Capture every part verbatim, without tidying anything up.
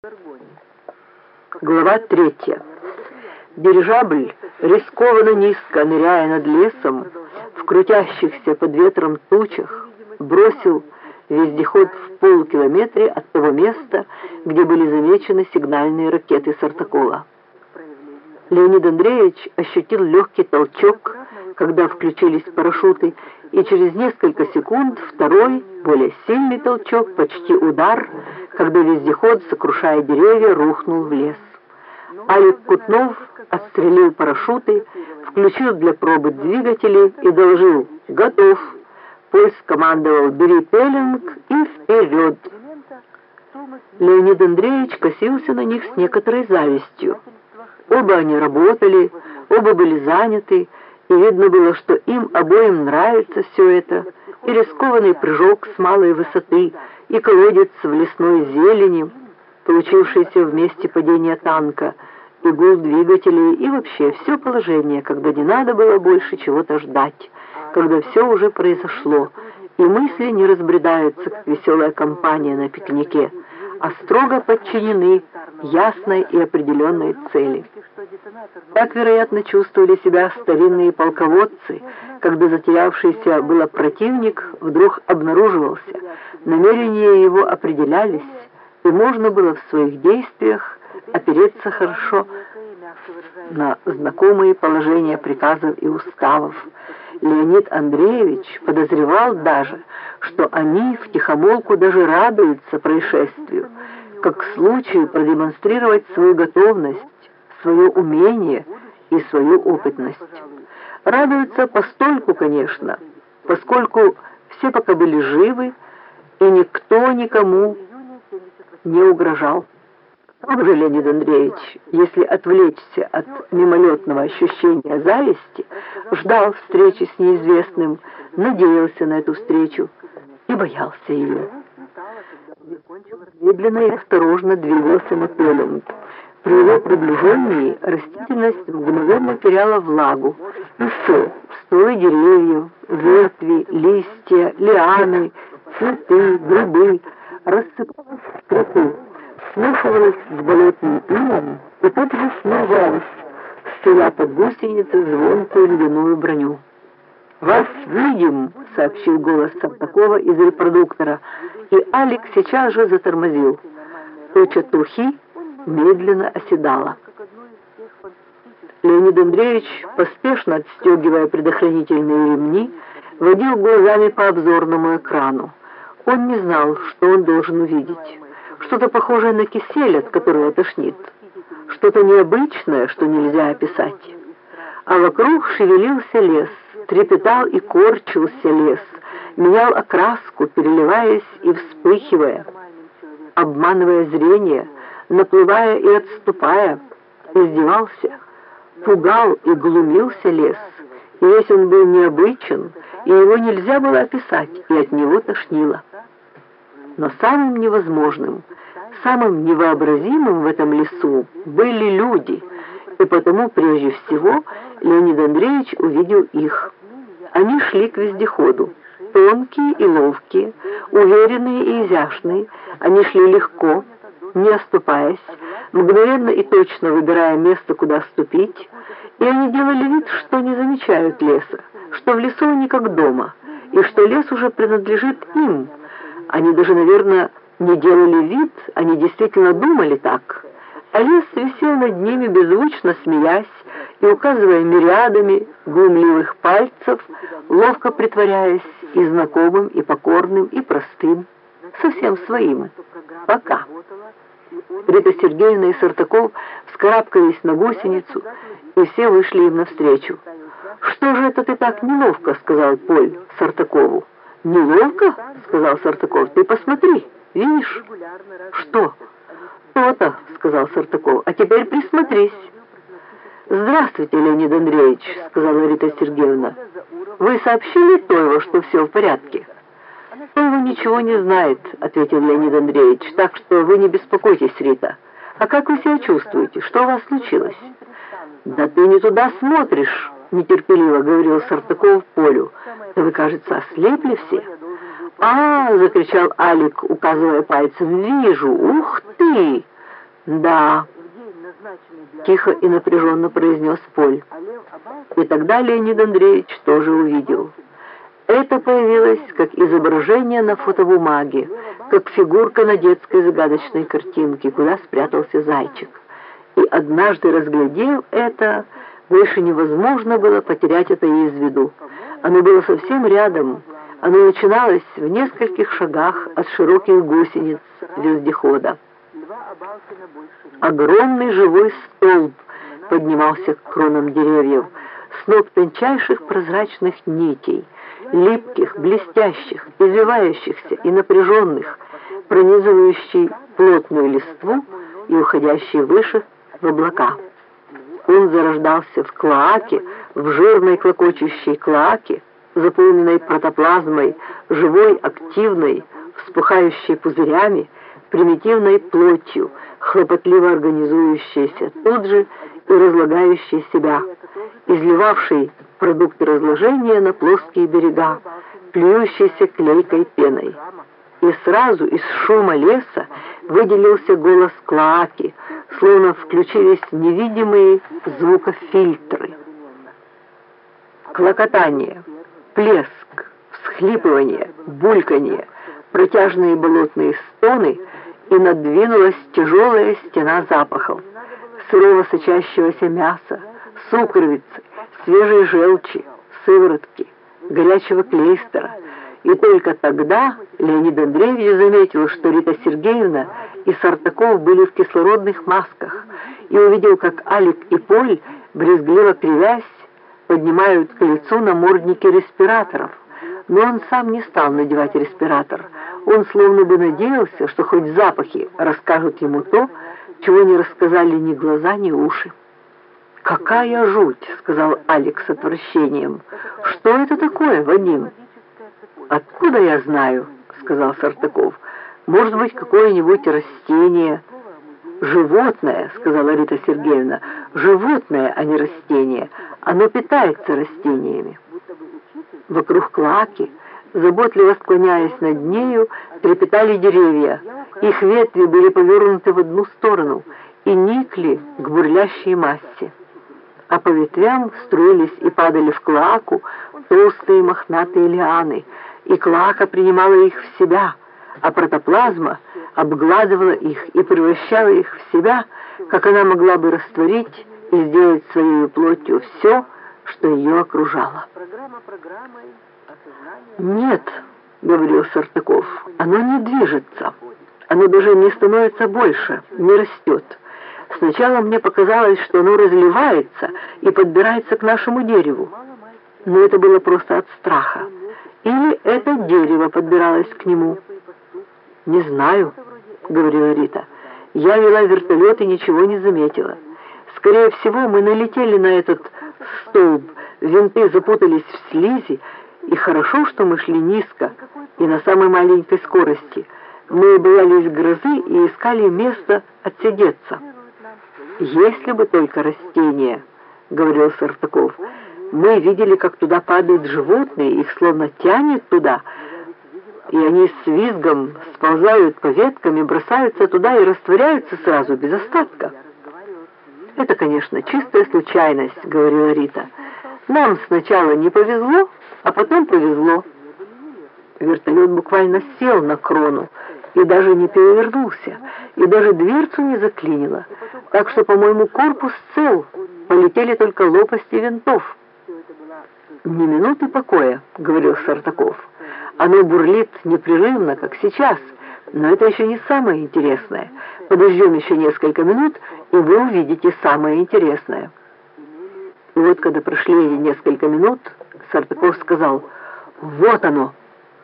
Глава третья. Дирижабль, рискованно низко ныряя над лесом, в крутящихся под ветром тучах, бросил вездеход в полукилометре от того места, где были замечены сигнальные ракеты Сартакова. Леонид Андреевич ощутил легкий толчок, когда включились парашюты, и через несколько секунд второй, более сильный толчок, почти удар, когда вездеход, сокрушая деревья, рухнул в лес. Алик Кутнов отстрелил парашюты, включил для пробы двигатели и доложил: «Готов». Поль скомандовал: «Бери пеленг и вперед». Леонид Андреевич косился на них с некоторой завистью. Оба они работали, оба были заняты, и видно было, что им обоим нравится все это, и рискованный прыжок с малой высоты, и колодец в лесной зелени, получившийся в месте падения танка, и гул двигателей, и вообще все положение, когда не надо было больше чего-то ждать, когда все уже произошло, и мысли не разбредаются, как веселая компания на пикнике, а строго подчинены ясной и определенной цели. Так, вероятно, чувствовали себя старинные полководцы, когда затерявшийся было противник вдруг обнаруживался, намерения его определялись, и можно было в своих действиях опереться хорошо на знакомые положения приказов и уставов. Леонид Андреевич подозревал даже, что они втихомолку даже радуются происшествию, как к случаю продемонстрировать свою готовность, свое умение и свою опытность. Радуются постольку, конечно, поскольку все пока были живы, и никто никому не угрожал. Он же, Леонид Андреевич, если отвлечься от мимолетного ощущения зависти, ждал встречи с неизвестным, надеялся на эту встречу и боялся ее. Медленно и осторожно двигался на пеленг. При его приближении растительность мгновенно теряла влагу, и все, стволы деревьев, ветви, листья, лианы, цветы, грибы рассыпалась в тропу, смешивалась с болотным илом и тут же смывалась, стеля под гусеницы звонкую ледяную броню. «Вас видим!» — сообщил голос Сартакова из репродуктора, и Алик сейчас же затормозил. Туча трухи медленно оседала. Леонид Андреевич, поспешно отстегивая предохранительные ремни, водил глазами по обзорному экрану. Он не знал, что он должен увидеть. Что-то похожее на кисель, от которого тошнит. Что-то необычное, что нельзя описать. А вокруг шевелился лес, трепетал и корчился лес, менял окраску, переливаясь и вспыхивая, обманывая зрение, наплывая и отступая, издевался, пугал и глумился лес. И весь он был необычен, и его нельзя было описать, и от него тошнило. Но самым невозможным, самым невообразимым в этом лесу были люди, и потому прежде всего Леонид Андреевич увидел их. Они шли к вездеходу, тонкие и ловкие, уверенные и изящные, они шли легко, не оступаясь, мгновенно и точно выбирая место, куда ступить, и они делали вид, что не замечают леса, что в лесу они как дома, и что лес уже принадлежит им. Они даже, наверное, не делали вид, они действительно думали так. А лес висел над ними, беззвучно смеясь и указывая мириадами глумливых пальцев, ловко притворяясь и знакомым, и покорным, и простым, совсем своим. Пока. Рита Сергеевна и Сартаков вскарабкались на гусеницу, и все вышли им навстречу. «Что же это ты так неловко?» — сказал Поль Сартакову. «Неловко?» — сказал Сартаков. «Ты посмотри, видишь?» «Что?» «То-то», — сказал Сартаков. «А теперь присмотрись». «Здравствуйте, Леонид Андреевич», — сказала Рита Сергеевна. «Вы сообщили Тойву, что все в порядке?» «Тойва ничего не знает», — ответил Леонид Андреевич. «Так что вы не беспокойтесь, Рита. А как вы себя чувствуете? Что у вас случилось?» «Да ты не туда смотришь», — нетерпеливо говорил Сартаков Полю. «Да вы, кажется, ослепли все». «А!» — закричал Алик, указывая пальцем. «Вижу! Ух ты!» «Да», — тихо и напряженно произнес Поль. И тогда Леонид Андреевич тоже увидел. Это появилось как изображение на фотобумаге, как фигурка на детской загадочной картинке, куда спрятался зайчик. И однажды, разглядев это, больше невозможно было потерять это из виду. Оно было совсем рядом. Оно начиналось в нескольких шагах от широких гусениц вездехода. Огромный живой столб поднимался к кронам деревьев, сноп тончайших прозрачных нитей, липких, блестящих, извивающихся и напряженных, пронизывающий плотную листву и уходящий выше в облака. Он зарождался в клоаке, в жирной клокочущей клоаке, заполненной протоплазмой, живой, активной, вспухающей пузырями, примитивной плотью, хлопотливо организующейся тут же и разлагающей себя, изливавшей продукты разложения на плоские берега, плюющейся клейкой пеной. И сразу из шума леса выделился голос клоаки, словно включились невидимые звукофильтры. Клокотание, плеск, всхлипывание, бульканье, протяжные болотные стоны, и надвинулась тяжелая стена запахов, сырого сочащегося мяса, сукровицы, свежей желчи, сыворотки, горячего клейстера. И только тогда Леонид Андреевич заметил, что Рита Сергеевна и Сартаков были в кислородных масках, и увидел, как Алик и Поль, брезгливо кривясь, поднимают к лицу намордники респираторов. Но он сам не стал надевать респиратор. Он словно бы надеялся, что хоть запахи расскажут ему то, чего не рассказали ни глаза, ни уши. «Какая жуть!» — сказал Алик с отвращением. «Что это такое, Вадим?» «Откуда я знаю?» — сказал Сартаков. «Может быть, какое-нибудь растение?» «Животное», — сказала Рита Сергеевна. «Животное, а не растение. Оно питается растениями». Вокруг клоаки, заботливо склоняясь над нею, трепетали деревья. Их ветви были повернуты в одну сторону и никли к бурлящей массе. А по ветвям струились и падали в клоаку толстые мохнатые лианы, и клоака принимала их в себя, а протоплазма обгладывала их и превращала их в себя, как она могла бы растворить и сделать своей плотью все, что ее окружало. «Нет», — говорил Сартаков, — «оно не движется, оно даже не становится больше, не растет. Сначала мне показалось, что оно разливается и подбирается к нашему дереву, но это было просто от страха. Или это дерево подбиралось к нему». «Не знаю», — говорила Рита, — «я вела вертолет и ничего не заметила. Скорее всего, мы налетели на этот столб, винты запутались в слизи, и хорошо, что мы шли низко и на самой маленькой скорости. Мы боялись грозы и искали место отсидеться». «Если бы только растения», — говорил Сартаков. «Мы видели, как туда падают животные, их словно тянет туда, и они с визгом сползают по веткам и бросаются туда и растворяются сразу, без остатка». «Это, конечно, чистая случайность», — говорила Рита. «Нам сначала не повезло, а потом повезло». Вертолет буквально сел на крону и даже не перевернулся, и даже дверцу не заклинило, так что, по-моему, корпус цел, полетели только лопасти винтов. «Ни минуты покоя», — говорил Сартаков. «Оно бурлит непрерывно, как сейчас, но это еще не самое интересное. Подождем еще несколько минут, и вы увидите самое интересное». И вот, когда прошли несколько минут, Сартаков сказал: «Вот оно!»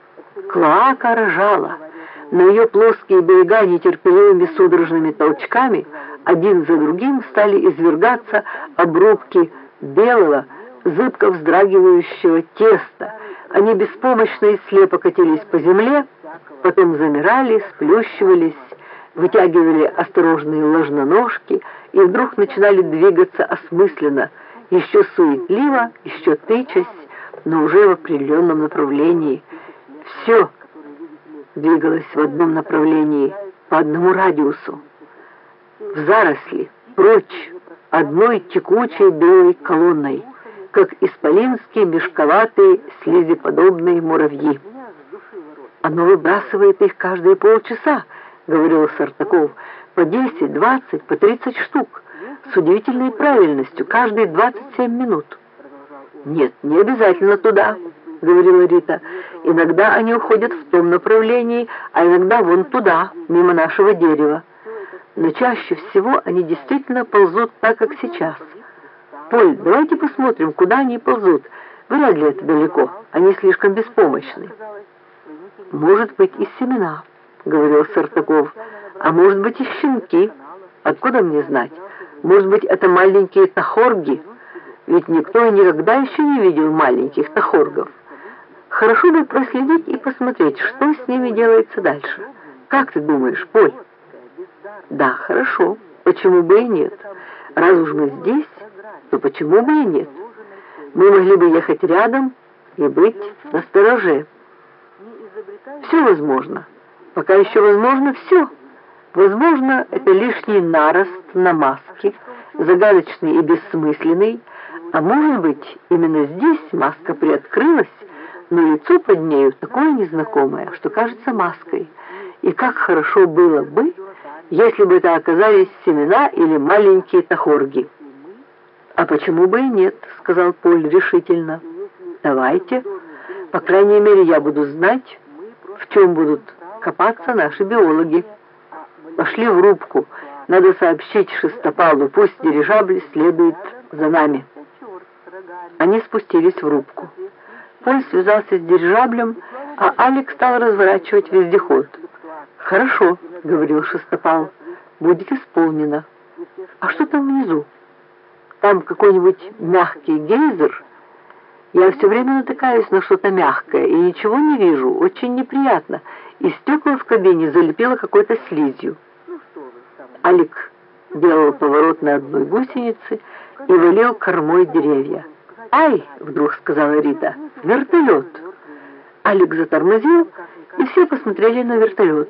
Клоака рожала. На ее плоские берега нетерпеливыми судорожными толчками один за другим стали извергаться обрубки белого, зыбко вздрагивающего теста. Они беспомощно и слепо катились по земле, потом замирали, сплющивались, вытягивали осторожные ложноножки и вдруг начинали двигаться осмысленно, еще суетливо, еще тычась, но уже в определенном направлении. Все двигалось в одном направлении, по одному радиусу. в заросли, прочь, одной текучей белой колонной, как исполинские мешковатые слизеподобные муравьи. «Оно выбрасывает их каждые полчаса», — говорил Сартаков, «по десять, двадцать, по тридцать штук, с удивительной правильностью, каждые двадцать семь минут». «Нет, не обязательно туда», — говорила Рита. «Иногда они уходят в том направлении, а иногда вон туда, мимо нашего дерева. Но чаще всего они действительно ползут так, как сейчас. Поль, давайте посмотрим, куда они ползут. Вряд ли это далеко, они слишком беспомощны». «Может быть, и семена», — говорил Сартаков, «а может быть, и щенки. Откуда мне знать? Может быть, это маленькие тахорги? Ведь никто и никогда еще не видел маленьких тахоргов. Хорошо бы проследить и посмотреть, что с ними делается дальше. Как ты думаешь, Поль?» «Да, хорошо. Почему бы и нет? Раз уж мы здесь, то почему бы и нет? Мы могли бы ехать рядом и быть настороже. Все возможно. Пока еще возможно все. Возможно, это лишний нарост на маске, загадочный и бессмысленный, а может быть, именно здесь маска приоткрылась, но лицо под нею такое незнакомое, что кажется маской. И как хорошо было бы, если бы это оказались семена или маленькие тахорги. «А почему бы и нет?» — сказал Поль решительно. «Давайте. По крайней мере, я буду знать, в чем будут копаться наши биологи. Пошли в рубку. Надо сообщить Шестопалу, пусть дирижабль следует за нами». Они спустились в рубку. Поль связался с дирижаблем, а Алик стал разворачивать вездеход. «Хорошо», — говорил Шестопал, — «будет исполнено. А что там внизу? Там какой-нибудь мягкий гейзер? Я все время натыкаюсь на что-то мягкое и ничего не вижу, очень неприятно, и стекла в кабине залепило какой-то слизью». Алик делал поворот на одной гусенице и валил кормой деревья. «Ай!» — вдруг сказала Рита. «Вертолет!» Алик затормозил, и все посмотрели на вертолет.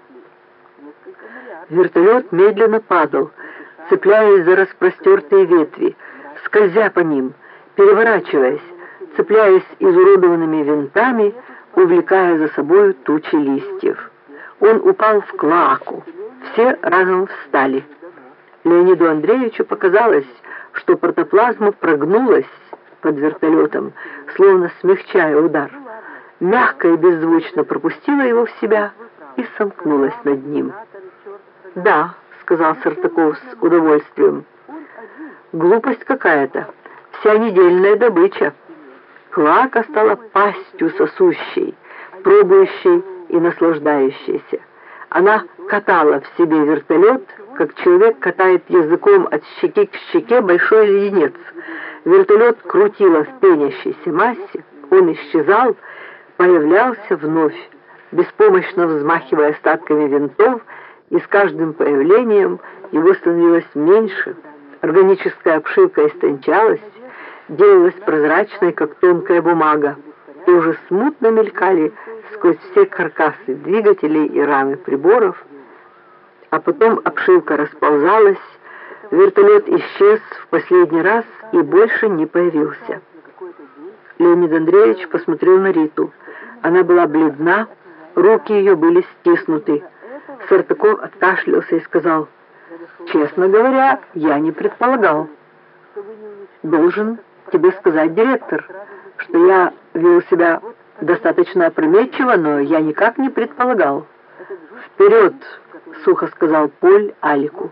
Вертолет медленно падал, цепляясь за распростертые ветви, скользя по ним, переворачиваясь, цепляясь изуродованными винтами, увлекая за собою тучи листьев. Он упал в клоаку. Все разом встали. Леониду Андреевичу показалось, что протоплазма прогнулась под вертолетом, словно смягчая удар. Мягко и беззвучно пропустила его в себя и сомкнулась над ним. «Да», — сказал Сартаков с удовольствием, — «глупость какая-то, вся недельная добыча». Клоака стала пастью сосущей, пробующей и наслаждающейся. Она катала в себе вертолет, как человек катает языком от щеки к щеке большой леденец. Вертолет крутило в пенящейся массе, он исчезал, появлялся вновь, беспомощно взмахивая остатками винтов, и с каждым появлением его становилось меньше, органическая обшивка истончалась, делалась прозрачной, как тонкая бумага, и уже смутно мелькали сквозь все каркасы двигателей и рамы приборов, а потом обшивка расползалась, вертолет исчез в последний раз и больше не появился. Леонид Андреевич посмотрел на Риту. Она была бледна, руки ее были стиснуты. Сартаков откашлялся и сказал: «Честно говоря, я не предполагал. Должен тебе сказать, директор, что я вел себя достаточно опрометчиво, но я никак не предполагал». «Вперед!» — сухо сказал Поль Алику.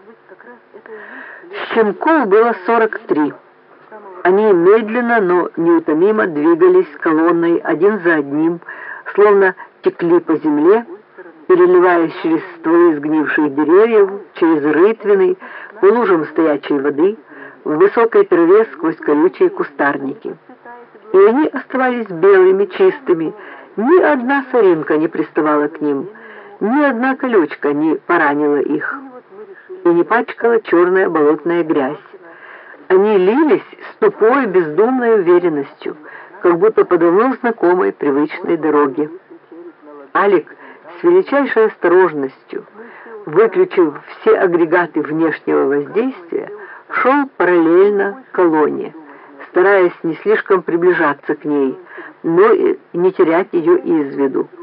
Щенков было сорок три. Они медленно, но неутомимо двигались колонной один за одним, словно текли по земле, переливаясь через стволы сгнивших деревьев, через рытвины, по лужам стоячей воды, в высокой траве сквозь колючие кустарники. И они оставались белыми, чистыми, ни одна соринка не приставала к ним, ни одна колючка не поранила их, и не пачкала черная болотная грязь. Они лились с тупой, бездумной уверенностью, как будто по давно знакомой привычной дороге. Алик с величайшей осторожностью, выключив все агрегаты внешнего воздействия, шел параллельно колонне, стараясь не слишком приближаться к ней, но и не терять ее из виду.